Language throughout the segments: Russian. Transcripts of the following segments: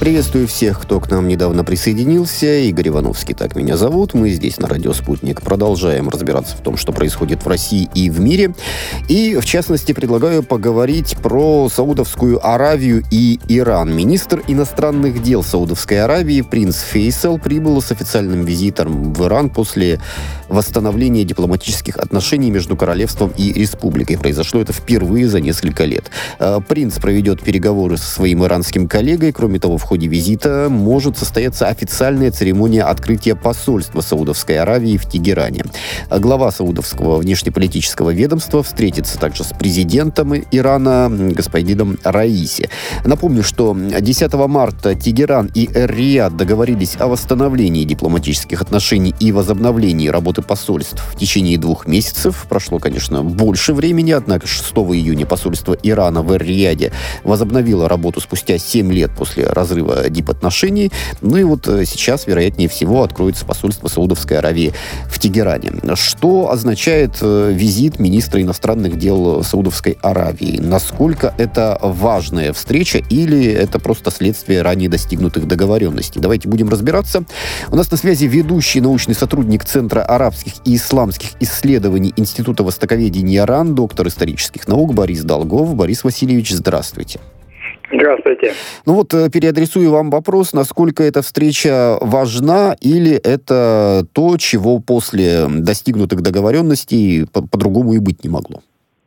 Приветствую всех, кто к нам недавно присоединился. Игорь Ивановский, так меня зовут. Мы здесь на радио «Спутник» продолжаем разбираться в том, что происходит в России и в мире. И, в частности, предлагаю поговорить про Саудовскую Аравию и Иран. Министр иностранных дел Саудовской Аравии принц Фейсал прибыл с официальным визитом в Иран после восстановления дипломатических отношений между королевством и республикой. Произошло это впервые за несколько лет. Принц проведет переговоры со своим иранским коллегой. Кроме того, в ходе визита может состояться официальная церемония открытия посольства Саудовской Аравии в Тегеране. Глава саудовского внешнеполитического ведомства встретится также с президентом Ирана господином Раиси. Напомню, что 10 марта Тегеран и Эр-Рияд договорились о восстановлении дипломатических отношений и возобновлении работы посольств в течение 2 месяцев. Прошло, конечно, больше времени, однако 6 июня посольство Ирана в Эр-Рияде возобновило работу спустя 7 лет после разрыва дипотношений. Ну и вот сейчас, вероятнее всего, откроется посольство Саудовской Аравии в Тегеране. Что означает визит министра иностранных дел Саудовской Аравии? Насколько это важная встреча или это просто следствие ранее достигнутых договоренностей? Давайте будем разбираться. У нас на связи ведущий научный сотрудник Центра арабских и исламских исследований Института востоковедения РАН, доктор исторических наук Борис Долгов. Борис Васильевич, здравствуйте. Здравствуйте. Ну вот, переадресую вам вопрос, насколько эта встреча важна, или это то, чего после достигнутых договоренностей по-другому и быть не могло?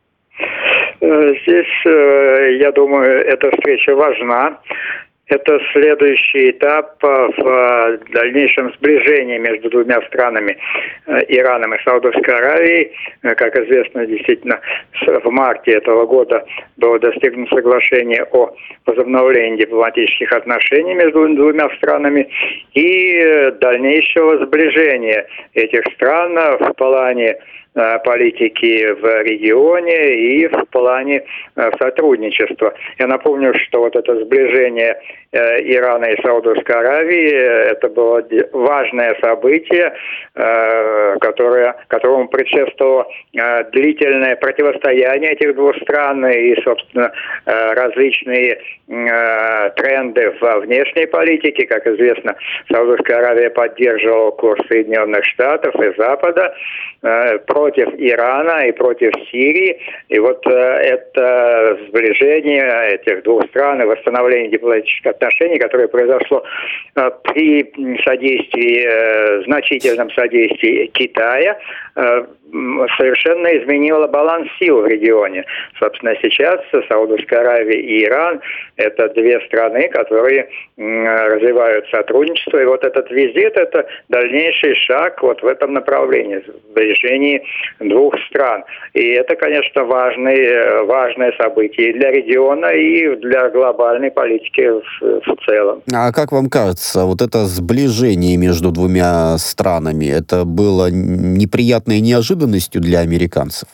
Здесь, я думаю, эта встреча важна. Это следующий этап в дальнейшем сближении между 2 странами, Ираном и Саудовской Аравией. Как известно, действительно, в марте этого года было достигнуто соглашение о возобновлении дипломатических отношений между 2 странами и дальнейшего сближения этих стран в плане политики в регионе и в плане сотрудничества. Я напомню, что вот это сближение Ирана и Саудовской Аравии это было важное событие, которому предшествовало длительное противостояние этих 2 стран и, собственно, различные тренды во внешней политике. Как известно, Саудовская Аравия поддерживала курс Соединенных Штатов и Запада против Ирана и против Сирии. И вот это сближение этих 2 стран и восстановление дипломатических отношений, которое произошло при значительном содействии Китая, совершенно изменило баланс сил в регионе. Собственно, сейчас Саудовская Аравия и Иран – это 2 страны, которые развивают сотрудничество. И вот этот визит – это дальнейший шаг вот в этом направлении, в сближении 2 стран. И это, конечно, важное событие и для региона, и для глобальной политики в целом. А как вам кажется, вот это сближение между 2 странами, это было неприятной неожиданностью для американцев?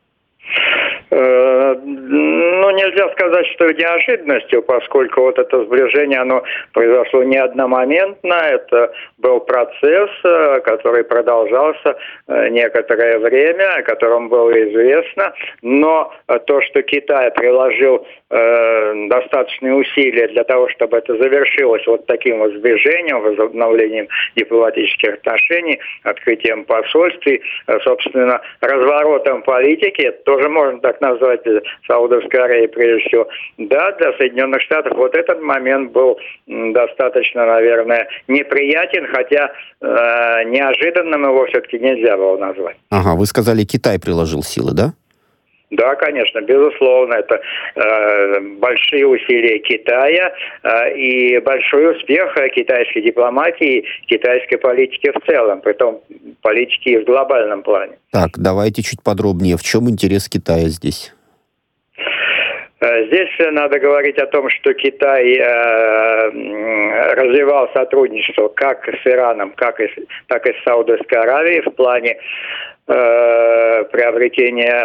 Ну, нельзя сказать, что неожиданностью, поскольку вот это сближение, оно произошло не одномоментно, это был процесс, который продолжался некоторое время, о котором было известно, но то, что Китай приложил достаточные усилия для того, чтобы это завершилось вот таким вот сближением, возобновлением дипломатических отношений, открытием посольств и, собственно, разворотом политики, это тоже можно так назвать, Саудовской Аравии прежде всего. Да, для Соединенных Штатов вот этот момент был достаточно, наверное, неприятен, хотя неожиданным его все-таки нельзя было назвать. Ага, вы сказали, Китай приложил силы, да? Да, конечно, безусловно, это большие усилия Китая и большой успех китайской дипломатии, китайской политики в целом, притом политики в глобальном плане. Так, давайте чуть подробнее. В чем интерес Китая здесь? Здесь надо говорить о том, что Китай развивал сотрудничество как с Ираном, так и с Саудовской Аравией в плане приобретения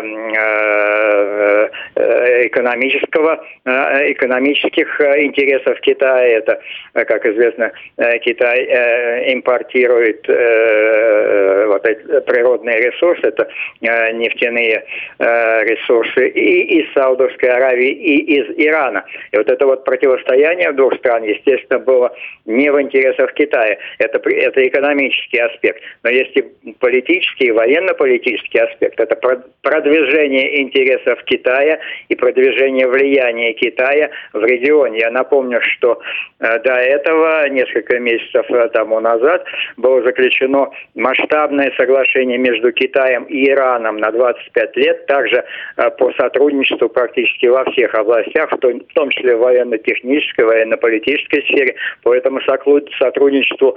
экономических интересов Китая. Это, как известно, Китай импортирует вот эти природные ресурсы, это нефтяные ресурсы и из Саудовской Аравии, и из Ирана. И вот это вот противостояние двух стран, естественно, было не в интересах Китая. Это экономический аспект. Но есть и политический, и военно-политический аспект. Это продвижение интересов Китая и продвижение влияния Китая в регионе. Я напомню, что до этого, несколько месяцев тому назад, было заключено масштабное соглашение между Китаем и Ираном на 25 лет, также по сотрудничеству практически во всех областях, в том числе в военно-технической, военно-политической сфере. По этому сотрудничеству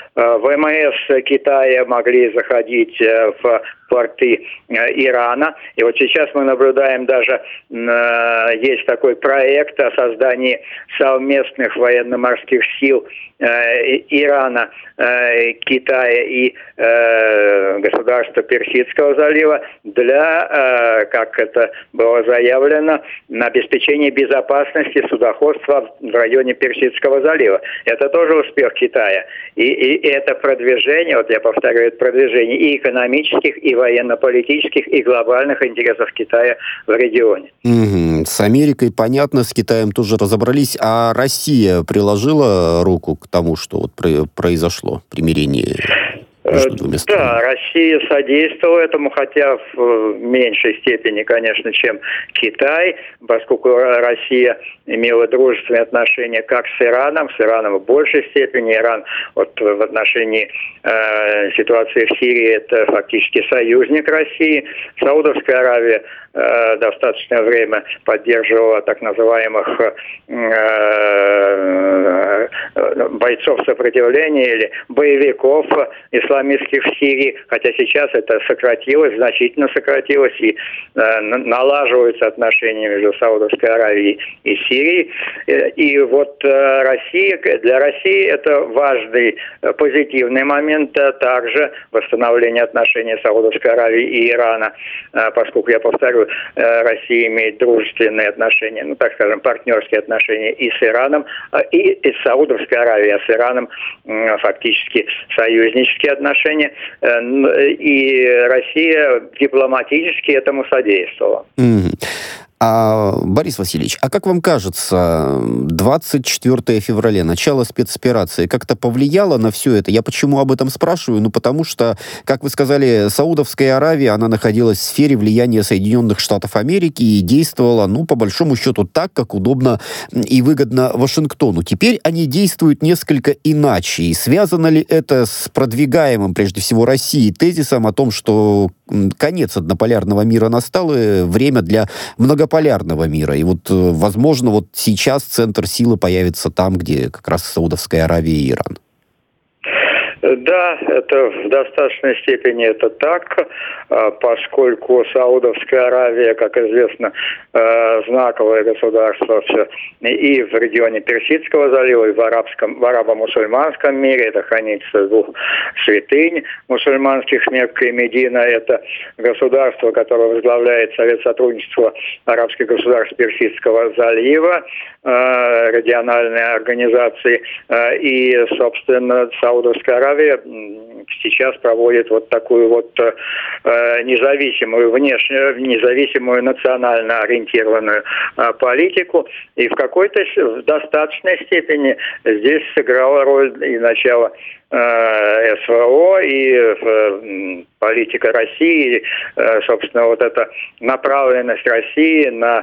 ВМС Китая могли заходить в порты Ирана. И вот сейчас мы наблюдаем даже, есть такой проект о создании совместных военно-морских сил Ирана, Китая и государства Персидского залива для, как это было заявлено, на обеспечение безопасности судоходства в районе Персидского залива. Это тоже успех Китая. И это продвижение, вот я повторяю, это продвижение и экономических, и военно-политических, и глобальных интересов Китая в регионе. С Америкой понятно, с Китаем тоже разобрались. А Россия приложила руку к тому, что вот произошло примирение между двумя странами? Да, Россия содействовала этому, хотя в меньшей степени, конечно, чем Китай, поскольку Россия имела дружественные отношения как с Ираном в большей степени. Иран вот в отношении ситуации в Сирии это фактически союзник России. Саудовская Аравия достаточное время поддерживала так называемых бойцов сопротивления или боевиков исламистских в Сирии, хотя сейчас это сократилось, значительно сократилось, и налаживаются отношения между Саудовской Аравией и Сирией. И вот для России это важный позитивный момент, также восстановление отношений Саудовской Аравии и Ирана, поскольку, я повторю, Россия имеет дружественные отношения, ну, так скажем, партнерские отношения и с Ираном, и с Саудовской Аравией, а с Ираном фактически союзнические отношения. И Россия дипломатически этому содействовала. Борис Васильевич, а как вам кажется, 24 февраля, начало спецоперации, как-то повлияло на все это? Я почему об этом спрашиваю? Ну, потому что, как вы сказали, Саудовская Аравия, она находилась в сфере влияния Соединенных Штатов Америки и действовала, ну, по большому счету, так, как удобно и выгодно Вашингтону. Теперь они действуют несколько иначе. И связано ли это с продвигаемым, прежде всего, Россией тезисом о том, что конец однополярного мира настал, и время для многополярного мира. И вот, возможно, вот сейчас центр силы появится там, где как раз Саудовская Аравия и Иран. Да, это в достаточной степени это так, поскольку Саудовская Аравия, как известно, знаковое государство и в регионе Персидского залива, и в арабо-мусульманском мире. Это хранится двух святынь мусульманских, Мекка и Медина. Это государство, которое возглавляет Совет сотрудничества арабских государств Персидского залива, региональные организации. И, собственно, Саудовская Аравия сейчас проводит вот такую вот независимую, независимую национально ориентированную политику. И в достаточной степени здесь сыграла роль и начало СВО, и политика России, собственно, вот эта направленность России на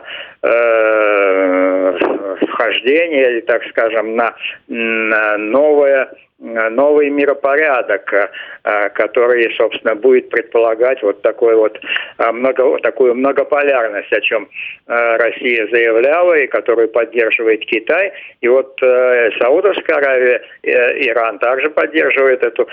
вхождение, или, так скажем, на новый миропорядок, который, собственно, будет предполагать вот такую многополярность, о чем Россия заявляла и которую поддерживает Китай. И вот Саудовская Аравия, Иран также поддерживает эту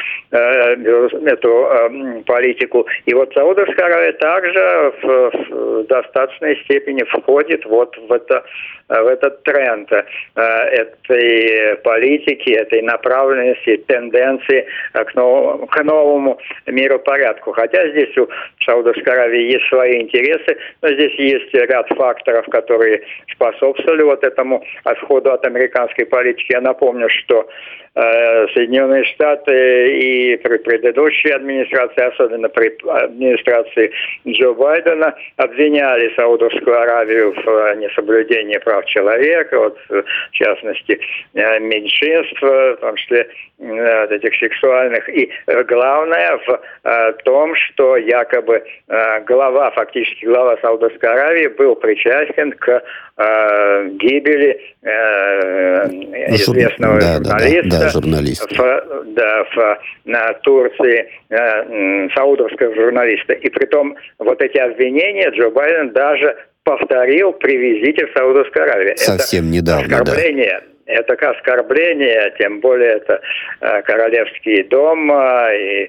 политику. И вот Саудовская Аравия также в достаточной степени входит вот в это в этот тренд этой политики, этой направленности, тенденции к новому миропорядку. Хотя здесь у Саудовской Аравии есть свои интересы, но здесь есть ряд факторов, которые способствовали вот этому отходу от американской политики. Я напомню, что Соединенные Штаты и при предыдущей администрации, особенно при администрации Джо Байдена, обвиняли Саудовскую Аравию в несоблюдении прав человека, вот, в частности, меньшинств, в том числе этих сексуальных. И главное в том, что якобы фактически глава Саудовской Аравии был причастен к гибели известного журналиста в Турции, саудовского журналиста. И притом вот эти обвинения Джо Байден даже повторил при визите в Саудовскую Аравию. Совсем недавно, оскорбление. Это оскорбление, тем более это Королевский дом и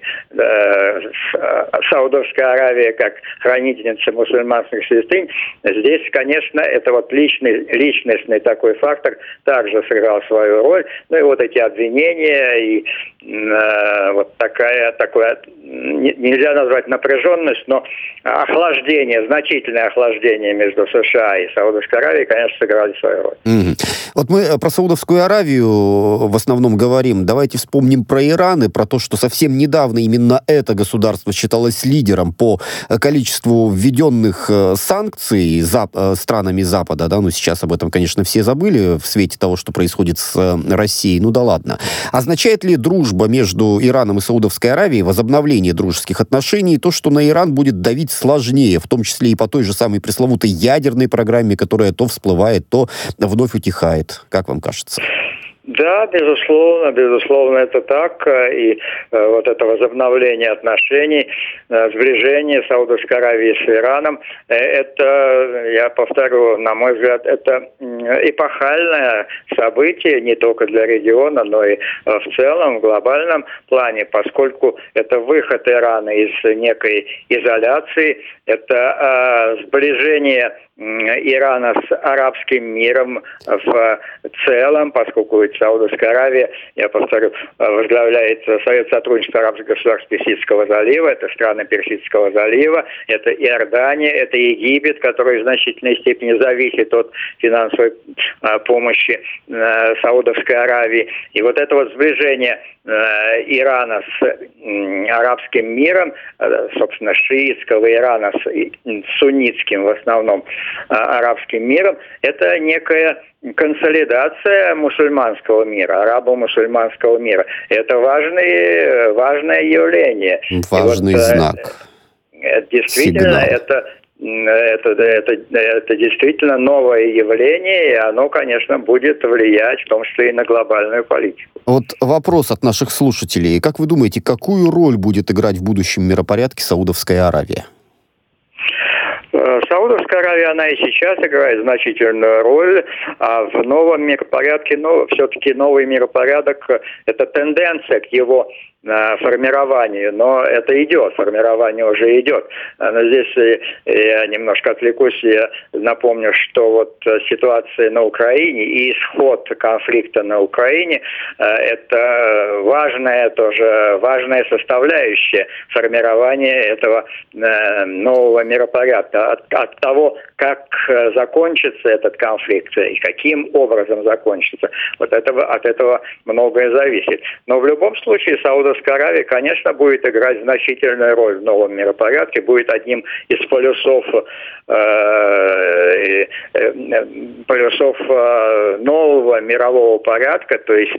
Саудовская Аравия как хранительница мусульманских святынь. Здесь, конечно, это вот личностный такой фактор также сыграл свою роль. Ну и вот эти обвинения и вот такое, нельзя назвать напряженность, но значительное охлаждение между США и Саудовской Аравией, конечно, сыграли свою роль. Вот мы про Саудовскую Аравию в основном говорим. Давайте вспомним про Иран и про то, что совсем недавно именно это государство считалось лидером по количеству введенных санкций странами Запада. Да? Ну, сейчас об этом, конечно, все забыли в свете того, что происходит с Россией. Ну да ладно. Означает ли дружба между Ираном и Саудовской Аравией, возобновление дружеских отношений, то, что на Иран будет давить сложнее, в том числе и по той же самой пресловутой ядерной программе, которая то всплывает, то вновь утихает? Как вам кажется? Да, безусловно, это так. И вот это возобновление отношений, сближение Саудовской Аравии с Ираном, это, я повторю, на мой взгляд, это эпохальное событие не только для региона, но и в целом, в глобальном плане, поскольку это выход Ирана из некой изоляции, это сближение Ирана с арабским миром в целом, поскольку Саудовская Аравия, я повторю, возглавляет Совет сотрудничества арабских государств Персидского залива, это страны Персидского залива, это Иордания, это Египет, который в значительной степени зависит от финансовой помощи Саудовской Аравии. И вот это вот сближение Ирана с арабским миром, собственно, шиитского Ирана с суннитским в основном арабским миром, это некая консолидация мусульманского мира, арабо-мусульманского мира. Это важное явление. Важный знак. Действительно, это действительно новое явление, и оно, конечно, будет влиять в том числе и на глобальную политику. Вот вопрос от наших слушателей. Как вы думаете, какую роль будет играть в будущем миропорядке Саудовская Аравия? Саудовская Аравия, она и сейчас играет значительную роль, а в новом миропорядке, все-таки новый миропорядок – это тенденция к его формированию, но это формирование уже идет. Но здесь я немножко отвлекусь, я напомню, что вот ситуация на Украине и исход конфликта на Украине – это важная составляющая формирования этого нового миропорядка. От того, как закончится этот конфликт и каким образом закончится, от этого многое зависит. Но в любом случае Саудовская Аравия, конечно, будет играть значительную роль в новом миропорядке, будет одним из полюсов нового мирового порядка, то есть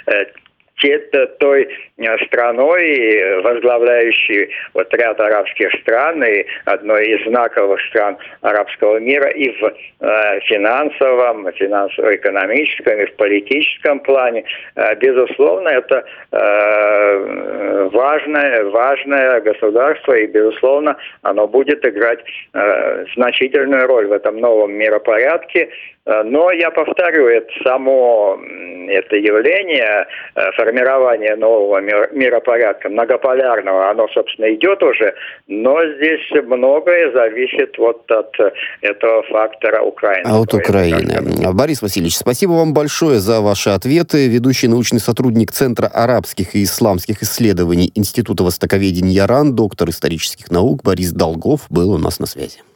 той страной, возглавляющей вот ряд арабских стран и одной из знаковых стран арабского мира и в финансово-экономическом, и в политическом плане. Безусловно, это важное государство, и, безусловно, оно будет играть значительную роль в этом новом миропорядке. Но, я повторю, это явление формирование нового миропорядка, многополярного, оно, собственно, идет уже, но здесь многое зависит вот от этого фактора Украины. От Украины. Борис Васильевич, спасибо вам большое за ваши ответы. Ведущий научный сотрудник Центра арабских и исламских исследований Института востоковедения РАН, доктор исторических наук Борис Долгов был у нас на связи.